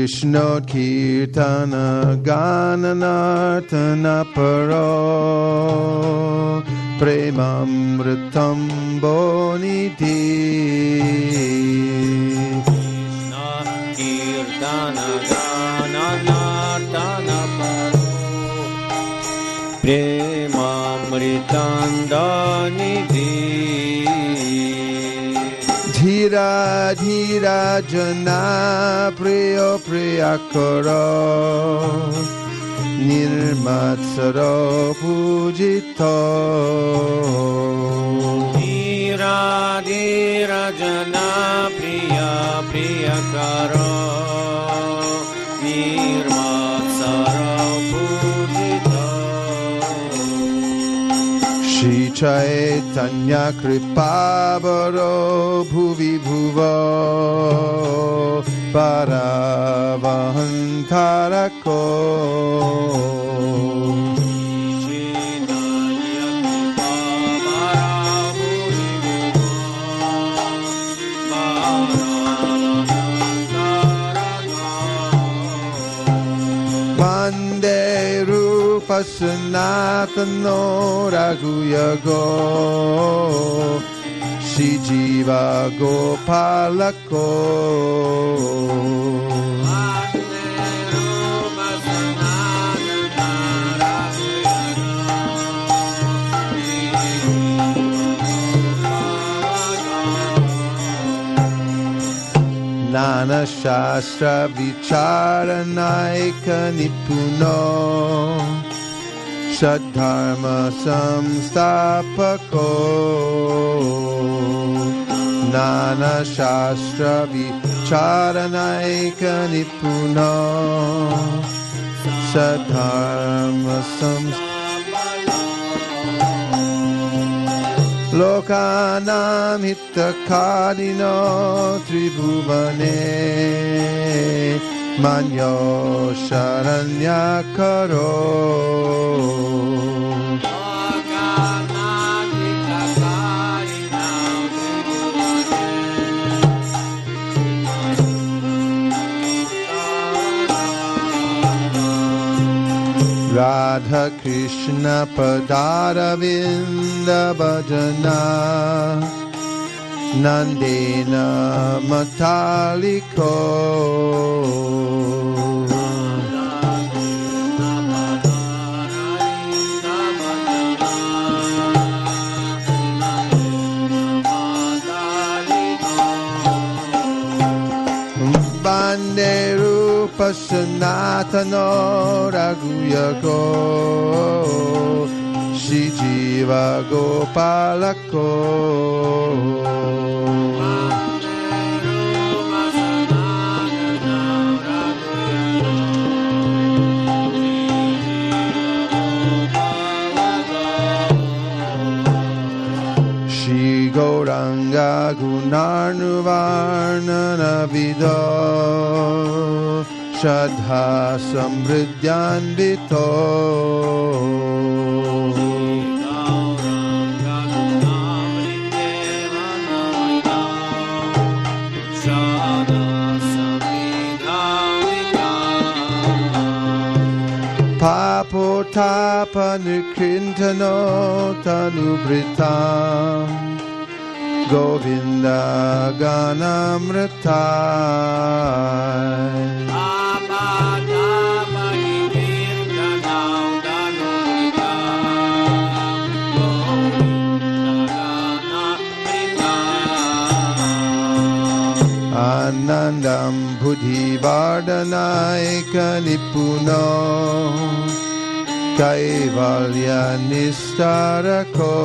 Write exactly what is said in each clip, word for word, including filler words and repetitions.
Krishna Kirtana Gananartana Paro Premamritam Boniti Krishna Kirtana Gananartana Paro Premamritam Boniti Dhira dhira jana priya priya karo nirmatsara pujito Dhira dhira jana priya priya karo nirmatsara pujito Shri Chaitanya Kripabaro Bhuvi Bhuva Paravahantarako Vande Rupa Sanatano Raghuyago Shri Jiva Gopalako Vande Rupa Sanatana Raghuyago Nana Shastra Vicharanaika Nipuno Shadharma Samstapako Nana Shastra Vicharanaika Nipuno Shadharma Samstapako Lokanam Hitakarino Tribhuvane Manyo Sharanyakaro Lokanam Hitakarino Tribhuvane Radha Krishna Padaravinda Bhajana Nandena Mataliko Bande Rupa Sanatano Raghuyago Shri Jiva Gopalako Shri Gauranga Gunarnuvarnana Vido Shadha Samriddhanvito Papotapa Nikrintano Tanubritam Govinda Ganamrita Anandam Buddhi Vardanaika Nipuno Kaivalya Nistarako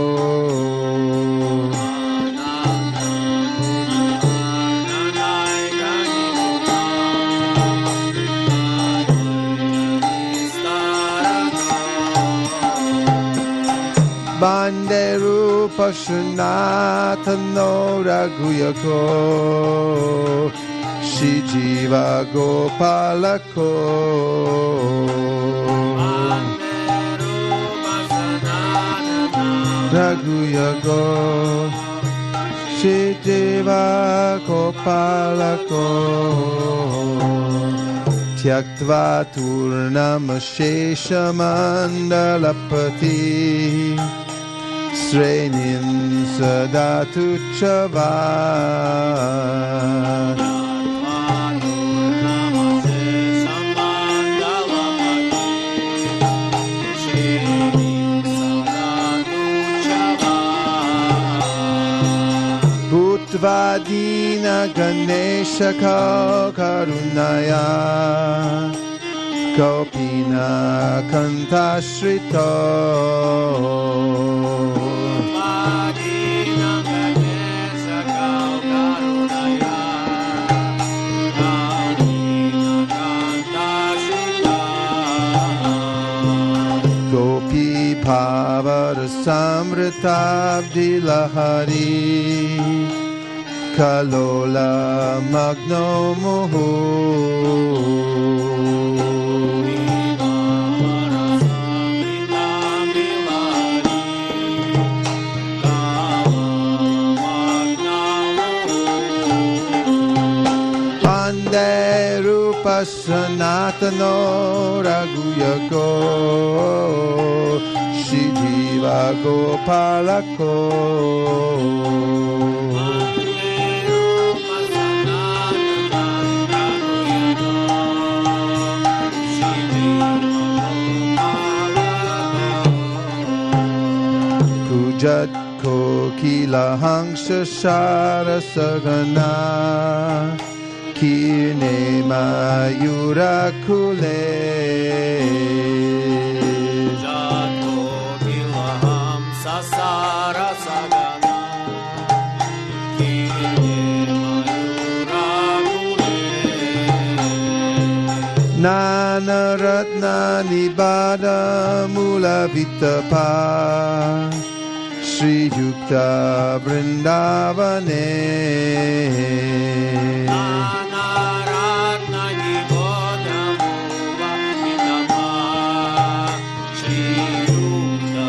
Bande Rupa Sanatano Raghuyako Shri Jiva Gopalako Raghuyako Shri Jiva Gopalako Tyaktva turnam sheshamandalapati Srenim sadatu chavat Vadina Ganesha Kau Karunaya Kopina Kantashrito Vadina Ganesha Kau Karunaya Kopina Kantashrito Gopi Pavara Samritabdi Lahari Kalola Magno Muhu Pande Rupa Sanatano Raguyako Shijiva Gopalako Jat Kokila Hangsha Shara Sagana Kirne Mayura Kule Jat Kokila Hamsa Sara Sagana Kirne Mayura Kule Nana Ratna Nibada Mula Vitapa Shri Yukta Vrindavane Nana Ratna Niboda Mula Vitapa Shri Yukta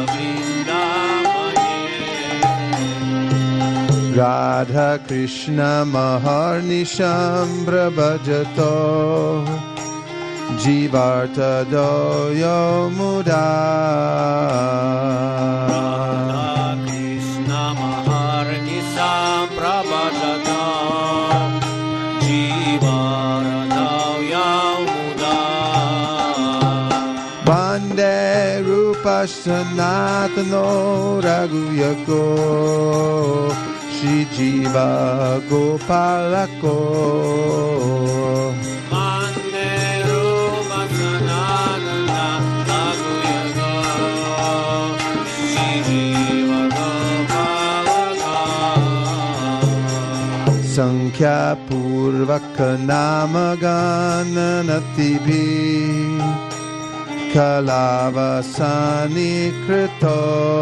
Vrindavane Radha Krishna Maharnisham Prabhajato Jivarta Doyo Muda Bande Rupa Sanatano Raguyako Shri Jiva Gopalako Bande Rupa Sanatana Raguyako Shri Jiva Gopalako Sankhya Purvaka Namagana Natibhi Kalavasani Krito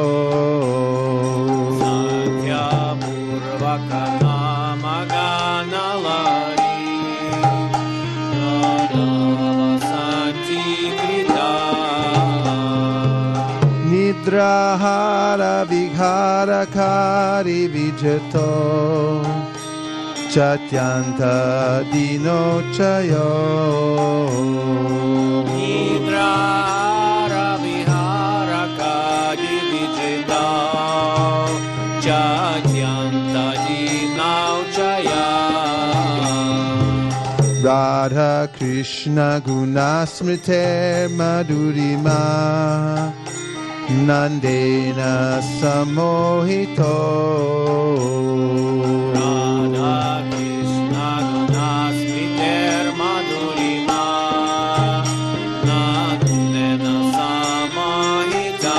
Sankhya Purvaka Namagana Lari Kalavasani Krita Nidrahara Vighara Kari Vijato Chatyanta Dino Chayo Nidrahara Vihara Kadi Vijita Chatyanta Dinau Chaya Radha Krishna Gunasmrite Madhurima Nandena Samohito Radha Krishna Gunasmriter Madhurima Nandena Samahita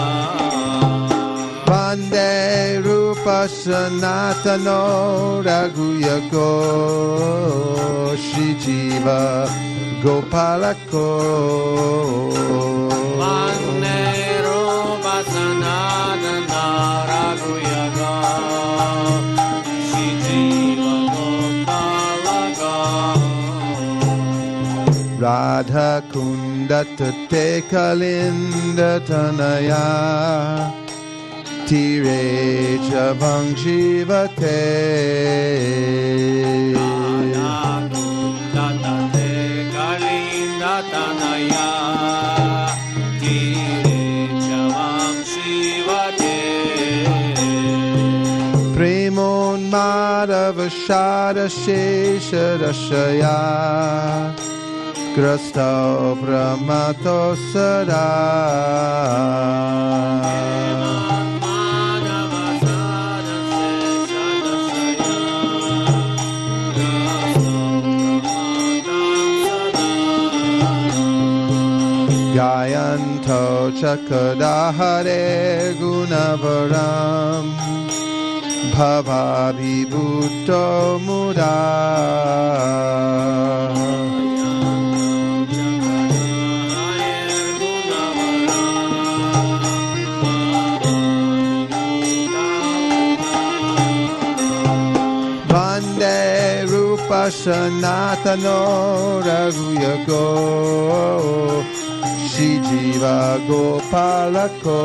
Bande Rupa Sanatano Raguyako Shri Jiva Gopalako Bande Rupa Sanatana Raguyako Shri Jiva Gopalako Radha Kundatate Kalinda Tanaya Tire Chavang Jivate Radha Kundatate Kalinda Shaya Girichavam Shivate Premon Madhava Shada Shesha Dashaya Grasta Brahmato Sada Gayanto Chakadahare Gunavaram Bhavabhibhuto Muda Vande Rupa Sanatano Raghuyago Shri Jiva Gopalako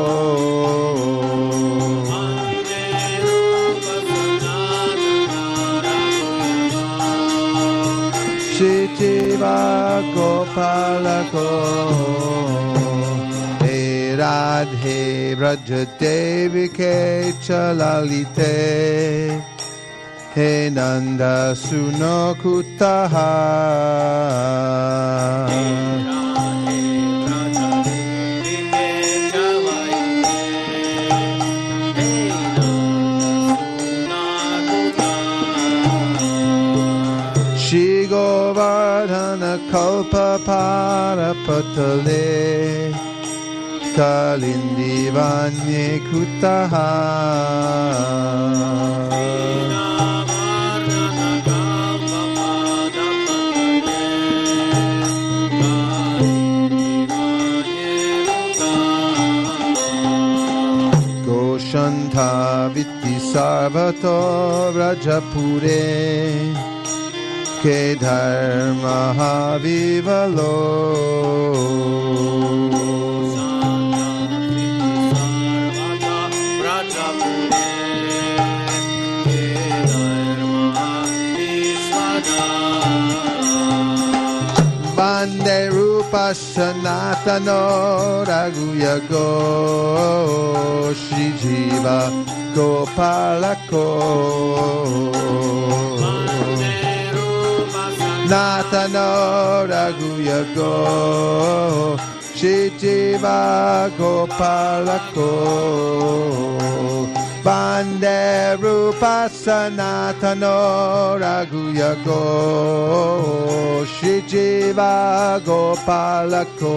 Shri Jiva Gopalako Hey Radhe Braja Devi Ke Chalalite He Nanda Suno Kutaha Shri Govardhana Kalpa Parapatale Kalindi Vanye Kutaha Goshanta Vitti Sarvato Rajapure Ke Dharma Havivalo Vande Rupa Sanatano Raghuyago Shri Jiva Gopalako Natano Raghuyago Shri Jiva Gopalako Vande Rupa Sanatano Raghuyago Shri Jiva Gopalako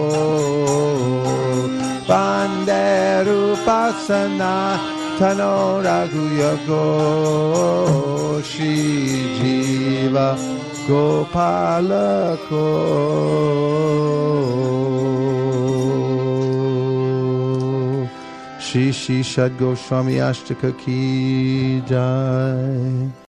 Vande Rupa Sanatano Raghuyago Shri Jiva Gopalako Shri Shri Shad Goswami Ashtaka Ki Jai